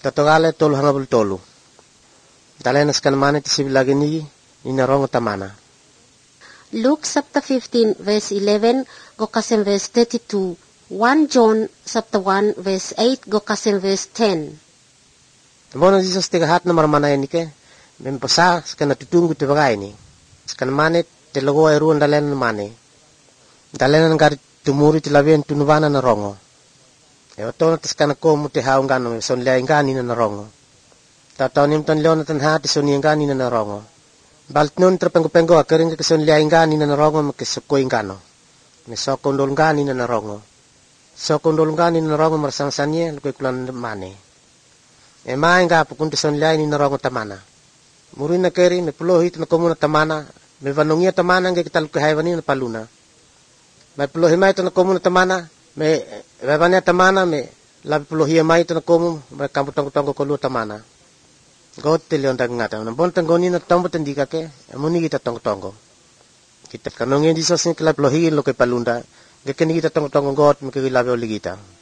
Tatogale tolu hangabul tolu. Dalenas kanmane tisibilagi ni inarongo tamana. Luke chapter 15 verse 11 go kasem verse 32. 1 John chapter 1 verse 8 go kasem verse 10. Bono Jesus tiga hat na marmana ini ke mempasa skana tutunggu te bagai ni. Skana mane te logo ai ruan dalen mane. Dalen ngari tumuri te lawen tunubana na rongo. E otono te skana ko mu te haungano me son lea ingani na rongo. Tatau nim ton leona tan hati son ingani na rongo. Balt non terpenggo-penggo akering ke son lea ingani na rongo me ke soko ingano. Me soko ndol ngani na rongo. Soko ndol ngani na rongo marsang-sanye lukoy kulan mane. E mai nga pukunti son lea ni na rongo tamana. Muri na keri me pulohi na komuna tamana. Me vanongia tamana nga kita lukoy haivani na paluna. Me pulohi mai na komuna tamana. Me vavania tamana me labi pulohi mai na komu me kampu tonggo-tonggo kolu tamana. Gote leon ngata na bon tangoni na tombo tendika ke amuni kita tonggo-tonggo. Kita kanongen disos ni kala pulohi lo ke palunda. Gekeni kita tonggo-tonggo got me ke labi oli kita.